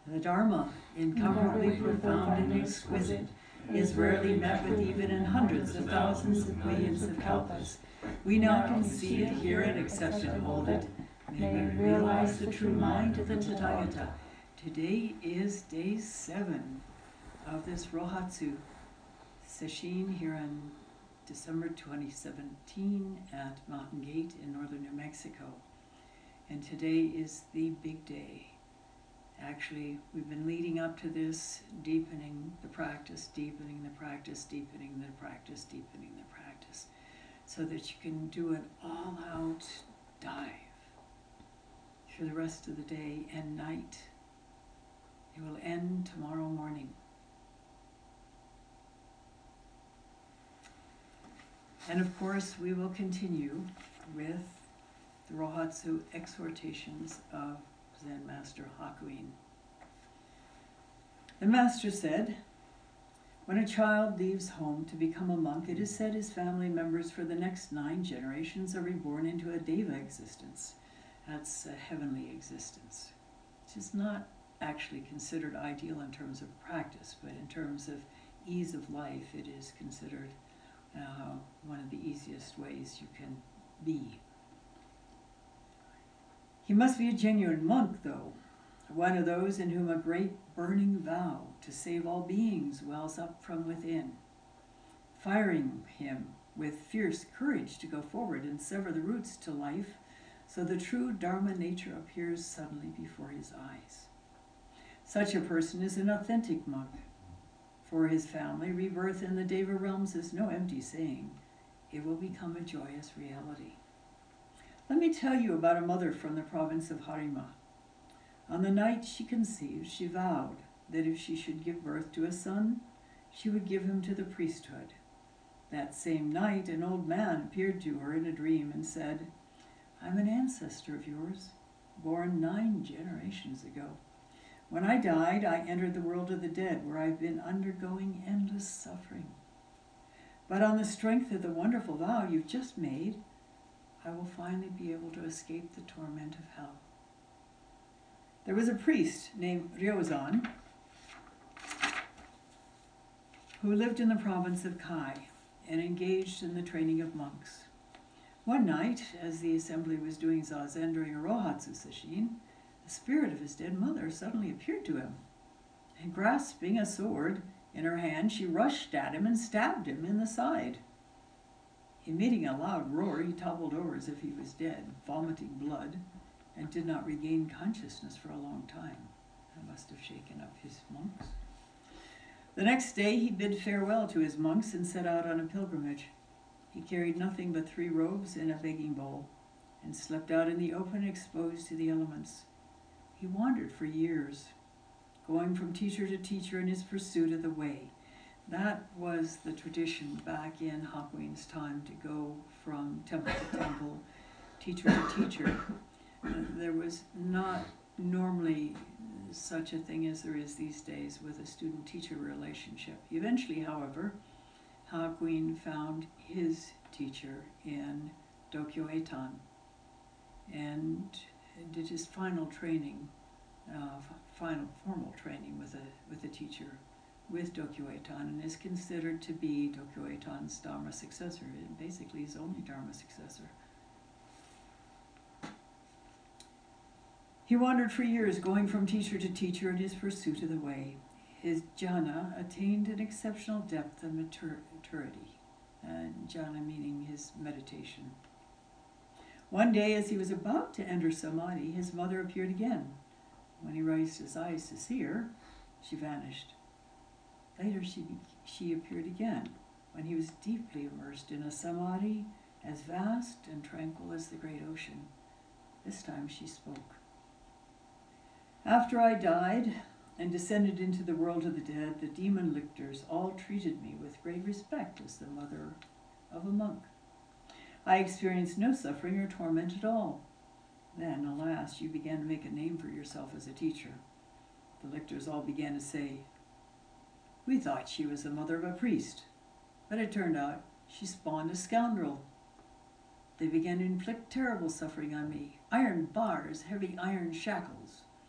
The Dharma, incomparably profound and exquisite, is rarely met with even in hundreds of thousands of millions of kalpas. We now can see it, hear it, accept it, hold it. May we realize the true mind of the Tathagata. Today is day 7 of this Rohatsu session here on December 2017 at Mountain Gate in northern New Mexico. And today is the big day. Actually, we've been leading up to this, deepening the practice, deepening the practice, deepening the practice, deepening the practice, so that you can do an all-out dive for the rest of the day and night. It will end tomorrow morning. And of course, we will continue with the Rohatsu exhortations of Zen Master Hakuin. The Master said, when a child leaves home to become a monk, it is said his family members for the next 9 generations are reborn into a Deva existence. That's a heavenly existence, which is not actually considered ideal in terms of practice, but in terms of ease of life, it is considered one of the easiest ways you can be. He must be a genuine monk, though, one of those in whom a great burning vow to save all beings wells up from within, firing him with fierce courage to go forward and sever the roots to life, so the true Dharma nature appears suddenly before his eyes. Such a person is an authentic monk. For his family, rebirth in the Deva realms is no empty saying. It will become a joyous reality. Let me tell you about a mother from the province of Harima. On the night she conceived, she vowed that if she should give birth to a son, she would give him to the priesthood. That same night, an old man appeared to her in a dream and said, I'm an ancestor of yours, born 9 generations ago. When I died, I entered the world of the dead, where I've been undergoing endless suffering. But on the strength of the wonderful vow you've just made, I will finally be able to escape the torment of hell. There was a priest named Ryozan who lived in the province of Kai and engaged in the training of monks. One night, as the assembly was doing zazen during a Rohatsu session, the spirit of his dead mother suddenly appeared to him, and grasping a sword in her hand, she rushed at him and stabbed him in the side. Emitting a loud roar, he toppled over as if he was dead, vomiting blood, and did not regain consciousness for a long time. That must have shaken up his monks. The next day, he bid farewell to his monks and set out on a pilgrimage. He carried nothing but 3 robes and a begging bowl, and slept out in the open, exposed to the elements. He wandered for years, going from teacher to teacher in his pursuit of the way. That was the tradition back in Hakuin's time, to go from temple to temple, teacher to teacher. There was not normally such a thing as there is these days with a student-teacher relationship. Eventually, however, Hakuin found his teacher in Dokyo Eitan and did his final training, final formal training with a teacher with Dokyo Eitan, and is considered to be Dokyo Eitan's Dharma successor, and basically his only Dharma successor. He wandered for years, going from teacher to teacher in his pursuit of the way. His jhana attained an exceptional depth and maturity, and jhana meaning his meditation. One day, as he was about to enter samadhi, his mother appeared again. When he raised his eyes to see her, she vanished. Later, she appeared again, when he was deeply immersed in a samadhi as vast and tranquil as the great ocean. This time she spoke. After I died and descended into the world of the dead, the demon lictors all treated me with great respect as the mother of a monk. I experienced no suffering or torment at all. Then, alas, you began to make a name for yourself as a teacher. The lictors all began to say, we thought she was the mother of a priest, but it turned out she spawned a scoundrel. They began to inflict terrible suffering on me, iron bars, heavy iron shackles.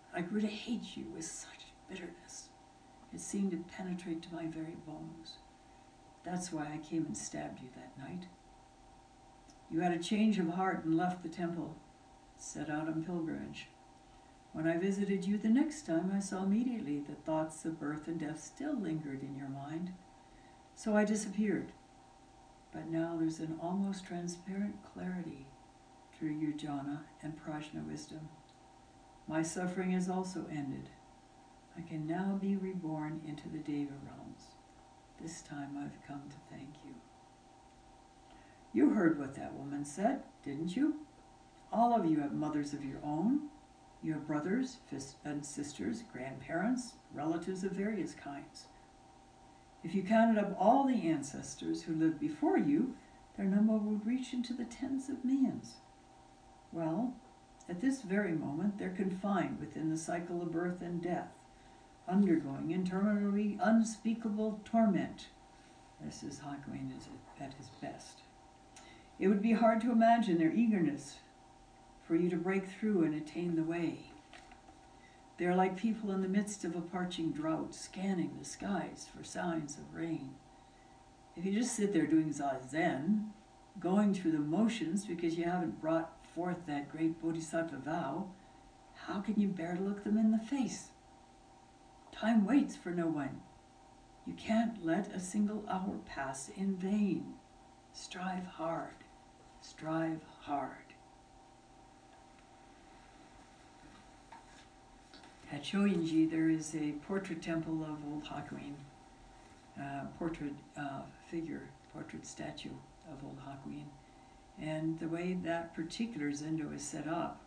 I grew to hate you with such bitterness. It seemed to penetrate to my very bones. That's why I came and stabbed you that night. You had a change of heart and left the temple, set out on pilgrimage. When I visited you the next time, I saw immediately that thoughts of birth and death still lingered in your mind. So I disappeared. But now there's an almost transparent clarity through your jhana and prajna wisdom. My suffering has also ended. I can now be reborn into the Deva realms. This time I've come to thank you. You heard what that woman said, didn't you? All of you have mothers of your own. You have brothers and sisters, grandparents, relatives of various kinds. If you counted up all the ancestors who lived before you, their number would reach into the tens of millions. Well, at this very moment, they're confined within the cycle of birth and death, undergoing interminably unspeakable torment. This is Hakuin at his best. It would be hard to imagine their eagerness for you to break through and attain the way. They are like people in the midst of a parching drought, scanning the skies for signs of rain. If you just sit there doing zazen, going through the motions because you haven't brought forth that great bodhisattva vow, how can you bear to look them in the face? Time waits for no one. You can't let a single hour pass in vain. Strive hard. Strive hard. At Choyinji, there is a portrait temple of old Hakuin, portrait statue of old Hakuin. And the way that particular zendo is set up,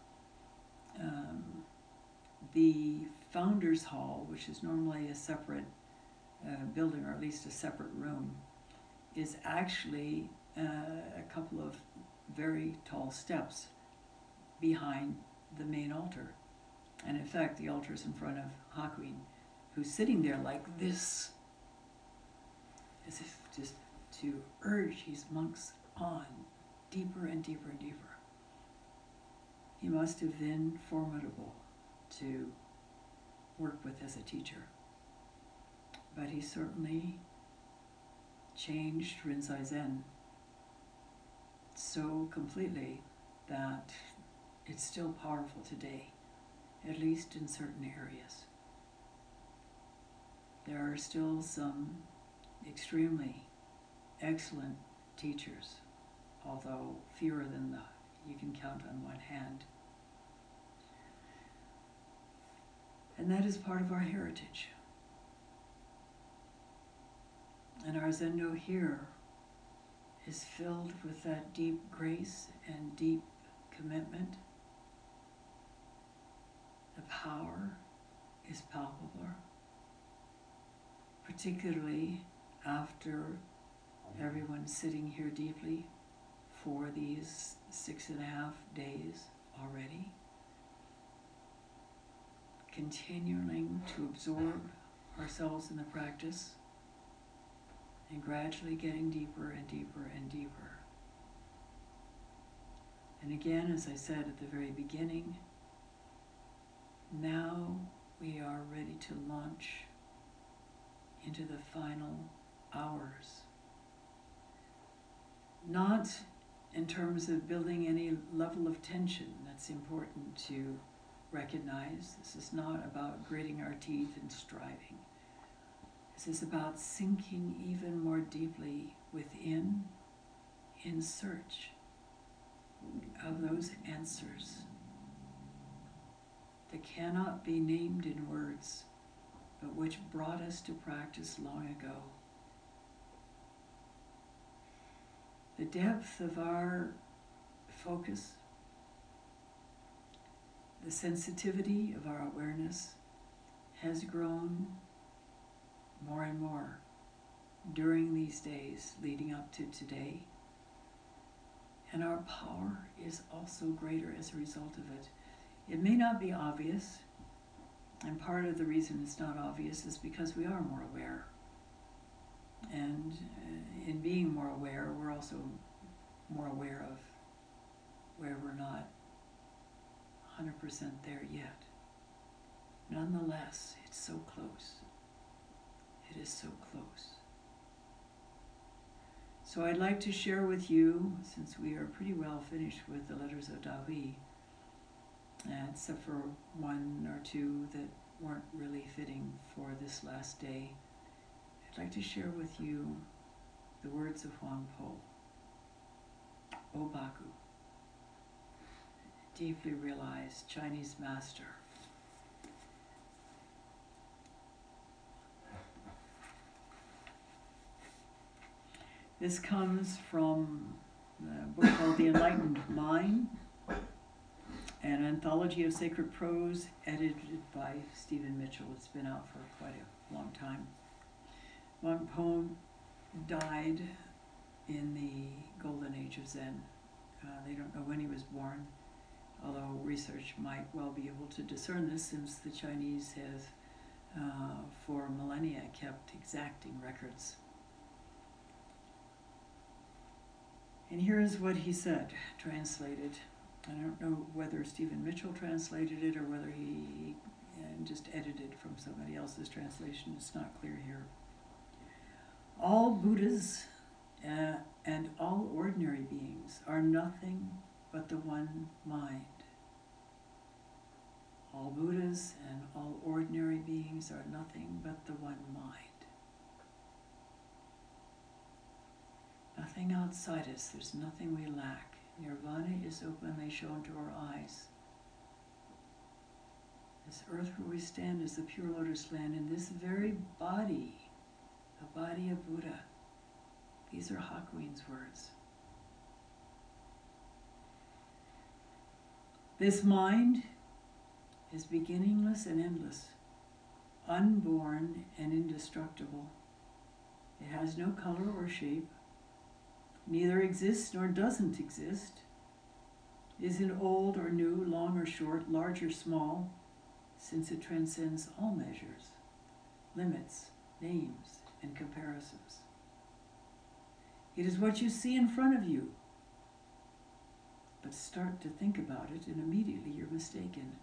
the Founders Hall, which is normally a separate building, or at least a separate room, is actually a couple of very tall steps behind the main altar. And in fact, the altar is in front of Hakuin, who's sitting there like this, as if just to urge his monks on, deeper and deeper and deeper. He must have been formidable to work with as a teacher. But he certainly changed Rinzai Zen so completely that it's still powerful today, at least in certain areas. There are still some extremely excellent teachers, although fewer than you can count on one hand. And that is part of our heritage. And our Zendo here is filled with that deep grace and deep commitment. The power is palpable, particularly after everyone sitting here deeply for these 6.5 days already, continuing to absorb ourselves in the practice and gradually getting deeper and deeper and deeper. And again, as I said at the very beginning, now we are ready to launch into the final hours. Not in terms of building any level of tension. That's important to recognize. This is not about gritting our teeth and striving. This is about sinking even more deeply within, in search of those answers that cannot be named in words, but which brought us to practice long ago. The depth of our focus, the sensitivity of our awareness has grown more and more during these days leading up to today. And our power is also greater as a result of it. It may not be obvious, and part of the reason it's not obvious is because we are more aware. And in being more aware, we're also more aware of where we're not 100% there yet. Nonetheless, it's so close. It is so close. So I'd like to share with you, since we are pretty well finished with the letters of Dahui, except for one or two that weren't really fitting for this last day, I'd like to share with you the words of Huang Po. O Baku, deeply realized Chinese master. This comes from a book called The Enlightened Mind, an anthology of sacred prose edited by Stephen Mitchell. It's been out for quite a long time. Huang Po died in the golden age of Zen. They don't know when he was born, although research might well be able to discern this, since the Chinese have, for millennia, kept exacting records. And here is what he said, translated. I don't know whether Stephen Mitchell translated it or whether he just edited from somebody else's translation. It's not clear here. All Buddhas and all ordinary beings are nothing but the one mind. All Buddhas and all ordinary beings are nothing but the one mind. Nothing outside us, there's nothing we lack. Nirvana is openly shown to our eyes. This earth where we stand is the pure lotus land, and this very body, the body of Buddha. These are Hakuin's words. This mind is beginningless and endless, unborn and indestructible. It has no color or shape, neither exists nor doesn't exist, isn't old or new, long or short, large or small, since it transcends all measures, limits, names, and comparisons. It is what you see in front of you, but start to think about it and immediately you're mistaken.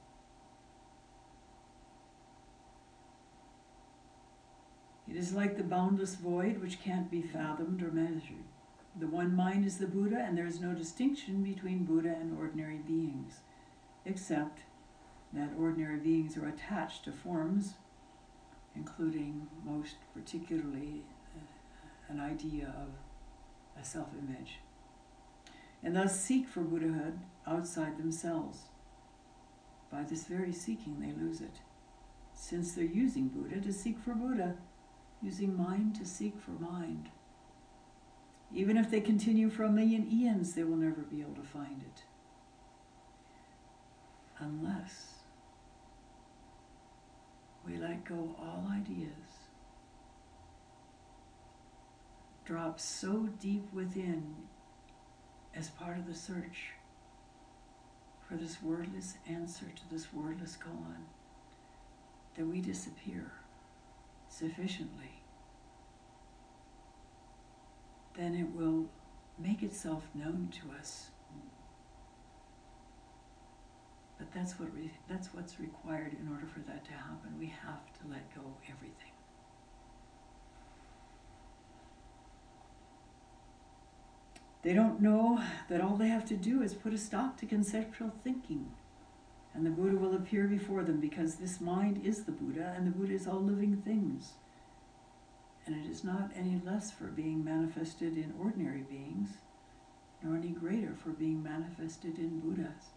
It is like the boundless void which can't be fathomed or measured. The one mind is the Buddha, and there is no distinction between Buddha and ordinary beings, except that ordinary beings are attached to forms, including most particularly an idea of a self-image, and thus seek for Buddhahood outside themselves. By this very seeking, they lose it, since they're using Buddha to seek for Buddha, using mind to seek for mind. Even if they continue for 1,000,000 eons, they will never be able to find it. Unless we let go all ideas, drop so deep within as part of the search for this wordless answer to this wordless koan, that we disappear sufficiently, then it will make itself known to us. But that's what's required in order for that to happen. We have to let go of everything. They don't know that all they have to do is put a stop to conceptual thinking, and the Buddha will appear before them, because this mind is the Buddha, and the Buddha is all living things. And it is not any less for being manifested in ordinary beings, nor any greater for being manifested in Buddhas.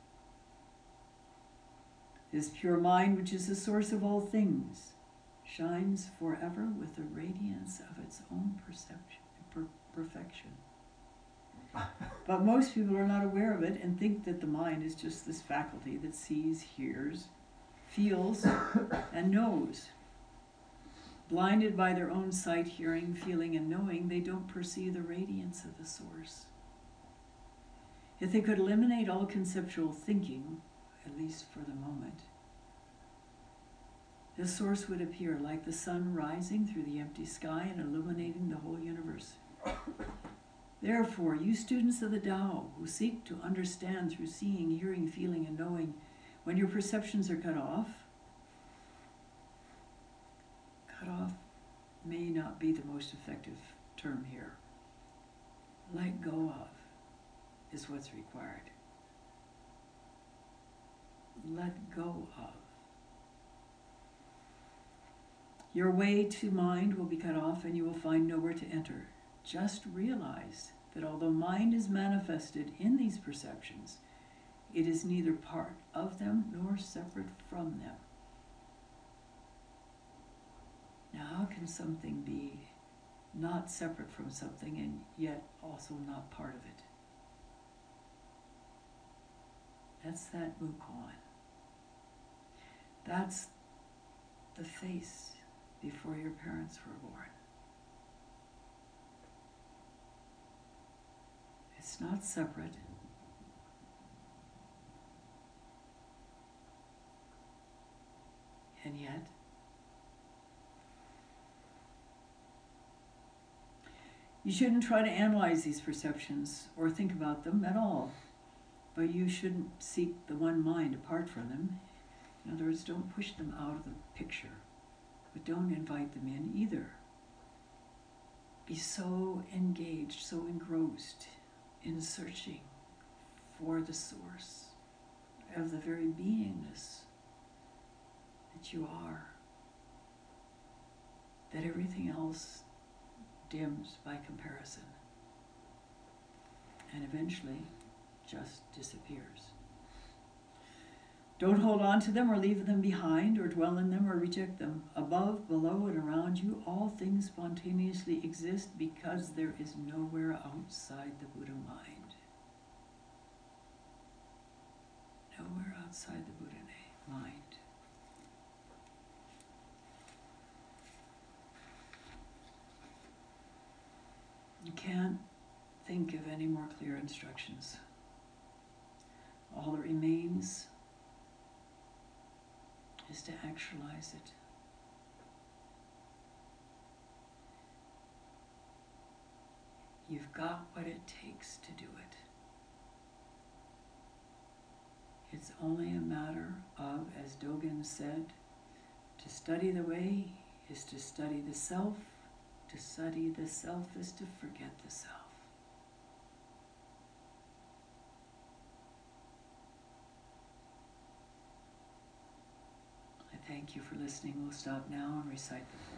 This pure mind, which is the source of all things, shines forever with the radiance of its own perfection. But most people are not aware of it and think that the mind is just this faculty that sees, hears, feels, and knows. Blinded by their own sight, hearing, feeling, and knowing, they don't perceive the radiance of the source. If they could eliminate all conceptual thinking, at least for the moment, the source would appear like the sun rising through the empty sky and illuminating the whole universe. Therefore, you students of the Tao who seek to understand through seeing, hearing, feeling, and knowing, when your perceptions are cut off, Cut off may not be the most effective term here. Let go of is what's required. Let go of. Your way to mind will be cut off and you will find nowhere to enter. Just realize that although mind is manifested in these perceptions, it is neither part of them nor separate from them. Now, how can something be not separate from something and yet also not part of it? That's that mukon. That's the face before your parents were born. It's not separate. And yet, you shouldn't try to analyze these perceptions or think about them at all, but you shouldn't seek the one mind apart from them. In other words, don't push them out of the picture, but don't invite them in either. Be so engaged, so engrossed in searching for the source of the very beingness that you are, that everything else dims by comparison and eventually just disappears. Don't hold on to them or leave them behind or dwell in them or reject them. Above, below, and around you, all things spontaneously exist because there is nowhere outside the Buddha mind. Nowhere outside the Buddha mind. You can't think of any more clear instructions. All that remains is to actualize it. You've got what it takes to do it. It's only a matter of, as Dogen said, to study the way is to study the self. To study the self is to forget the self. I thank you for listening. We'll stop now and recite the